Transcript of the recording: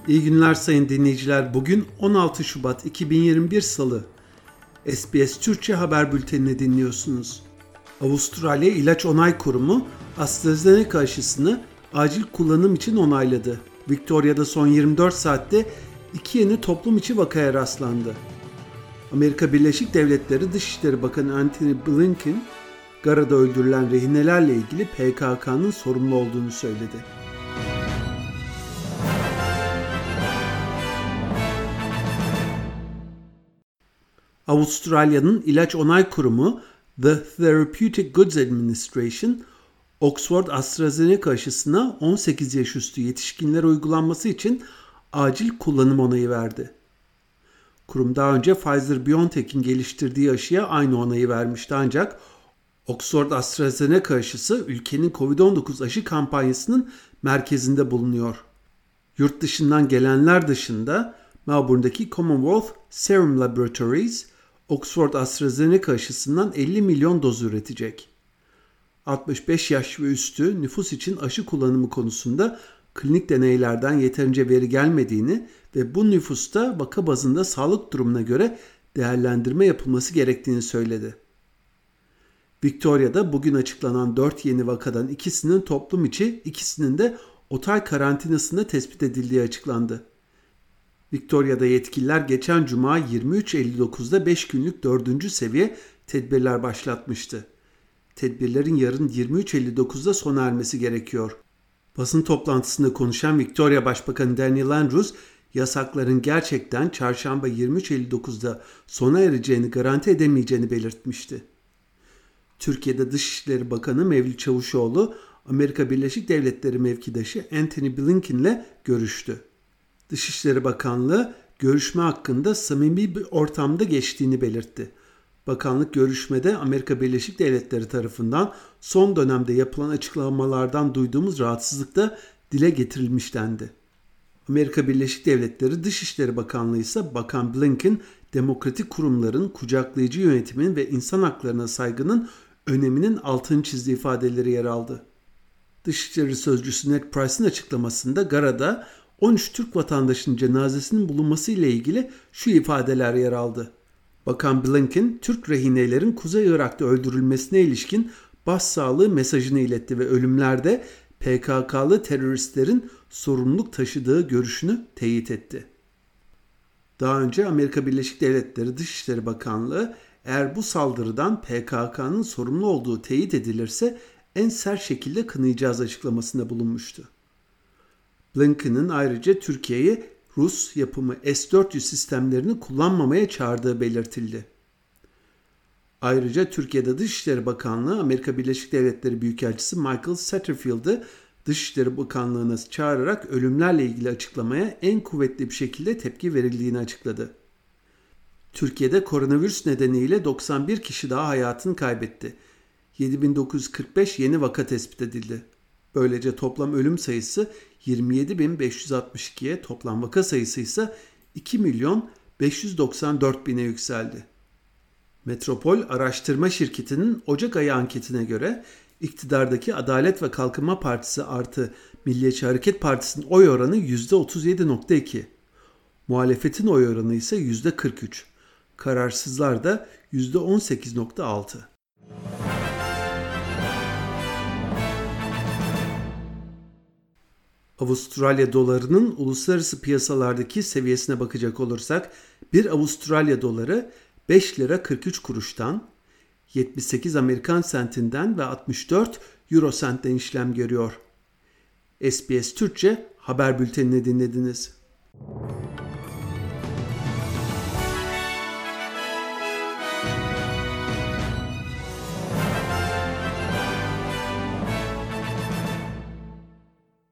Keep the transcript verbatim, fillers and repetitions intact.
İyi günler sayın dinleyiciler. Bugün on altı Şubat iki bin yirmi bir Salı. S B S Türkçe haber bültenini dinliyorsunuz. Avustralya İlaç Onay Kurumu AstraZeneca aşısını acil kullanım için onayladı. Victoria'da son yirmi dört saatte iki yeni toplum içi vakaya rastlandı. Amerika Birleşik Devletleri Dışişleri Bakanı Antony Blinken, Gara'da öldürülen rehinelerle ilgili P K K'nın sorumlu olduğunu söyledi. Avustralya'nın ilaç onay kurumu The Therapeutic Goods Administration, Oxford AstraZeneca aşısına on sekiz yaş üstü yetişkinlere uygulanması için acil kullanım onayı verdi. Kurum daha önce Pfizer-BioNTech'in geliştirdiği aşıya aynı onayı vermişti, ancak Oxford AstraZeneca aşısı ülkenin kovid on dokuz aşı kampanyasının merkezinde bulunuyor. Yurt dışından gelenler dışında Melbourne'daki Commonwealth Serum Laboratories, Oxford AstraZeneca aşısından elli milyon doz üretecek. altmış beş yaş ve üstü nüfus için aşı kullanımı konusunda klinik deneylerden yeterince veri gelmediğini ve bu nüfusta vaka bazında sağlık durumuna göre değerlendirme yapılması gerektiğini söyledi. Victoria'da bugün açıklanan dört yeni vakadan ikisinin toplum içi, ikisinin de otel karantinasında tespit edildiği açıklandı. Victoria'da yetkililer geçen Cuma yirmi üç elli dokuzda beş günlük dördüncü seviye tedbirler başlatmıştı. Tedbirlerin yarın yirmi üç elli dokuzda sona ermesi gerekiyor. Basın toplantısında konuşan Victoria Başbakanı Daniel Andrews, yasakların gerçekten çarşamba yirmi üç elli dokuzda sona ereceğini garanti edemeyeceğini belirtmişti. Türkiye'de Dışişleri Bakanı Mevlüt Çavuşoğlu, Amerika Birleşik Devletleri mevkidaşı Antony Blinken ile görüştü. Dışişleri Bakanlığı görüşme hakkında samimi bir ortamda geçtiğini belirtti. Bakanlık görüşmede Amerika Birleşik Devletleri tarafından son dönemde yapılan açıklamalardan duyduğumuz rahatsızlık da dile getirilmiş dendi. Amerika Birleşik Devletleri Dışişleri Bakanlığı ise Bakan Blinken, demokratik kurumların, kucaklayıcı yönetimin ve insan haklarına saygının öneminin altını çizdiği ifadeleri yer aldı. Dışişleri Sözcüsü Ned Price'ın açıklamasında Gara'da on üç Türk vatandaşının cenazesinin bulunması ile ilgili şu ifadeler yer aldı. Bakan Blinken, Türk rehinelerin Kuzey Irak'ta öldürülmesine ilişkin başsağlığı mesajını iletti ve ölümlerde P K K'lı teröristlerin sorumluluk taşıdığı görüşünü teyit etti. Daha önce Amerika Birleşik Devletleri Dışişleri Bakanlığı, eğer bu saldırıdan P K K'nın sorumlu olduğu teyit edilirse en sert şekilde kınayacağız açıklamasında bulunmuştu. Blinken'ın ayrıca Türkiye'yi Rus yapımı S dört yüz sistemlerini kullanmamaya çağırdığı belirtildi. Ayrıca Türkiye'de Dışişleri Bakanlığı, Amerika Birleşik Devletleri Büyükelçisi Michael Satterfield'ı Dışişleri Bakanlığı'na çağırarak ölümlerle ilgili açıklamaya en kuvvetli bir şekilde tepki verildiğini açıkladı. Türkiye'de koronavirüs nedeniyle doksan bir kişi daha hayatını kaybetti. yedi bin dokuz yüz kırk beş yeni vaka tespit edildi. Böylece toplam ölüm sayısı yirmi yedi bin beş yüz altmış ikiye, toplam vaka sayısı ise iki milyon beş yüz doksan dört bine yükseldi. Metropol Araştırma Şirketi'nin Ocak ayı anketine göre iktidardaki Adalet ve Kalkınma Partisi artı Milliyetçi Hareket Partisi'nin oy oranı yüzde otuz yedi virgül iki. Muhalefetin oy oranı ise yüzde kırk üç. Kararsızlar da yüzde on sekiz virgül altı. Avustralya dolarının uluslararası piyasalardaki seviyesine bakacak olursak, bir Avustralya doları beş lira kırk üç kuruştan, yetmiş sekiz Amerikan sentinden ve altmış dört Euro sentten işlem görüyor. S B S Türkçe haber bültenini dinlediniz.